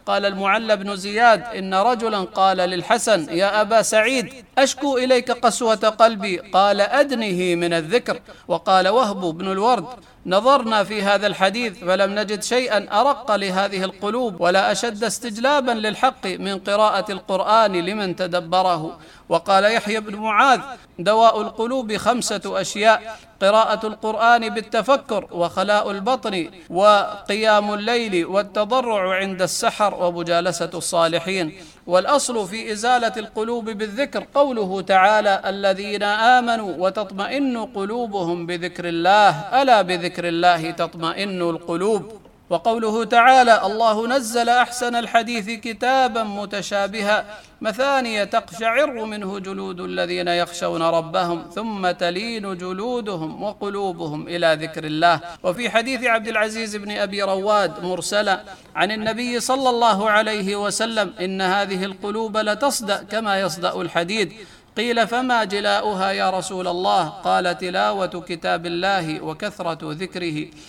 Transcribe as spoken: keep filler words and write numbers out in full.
قال المعلى بن زياد إن رجلا قال للحسن: يا أبا سعيد، أشكو إليك قسوة قلبي، قال: أدنه من الذكر. وقال وهب بن الورد: نظرنا في هذا الحديث فلم نجد شيئا أرق لهذه القلوب ولا أشد استجلابا للحق من قراءة القرآن لمن تدبره. وقال يحيى بن معاذ: دواء القلوب خمسة أشياء: قراءة القرآن بالتفكر، وخلاء البطن، وقيام الليل، والتضرع عند السحر، ومجالسة الصالحين. والأصل في إزالة القلوب بالذكر قوله تعالى: الذين آمنوا وتطمئن قلوبهم بذكر الله، ألا بذكر الله تطمئن القلوب. وقوله تعالى: الله نزل أحسن الحديث كتابا متشابها مثانية تقشعر منه جلود الذين يخشون ربهم ثم تلين جلودهم وقلوبهم إلى ذكر الله. وفي حديث عبد العزيز بن أبي رواد مرسلا عن النبي صلى الله عليه وسلم: إن هذه القلوب لتصدأ كما يصدأ الحديد. قيل: فما جلاؤها يا رسول الله؟ قال: تلاوة كتاب الله وكثرة ذكره.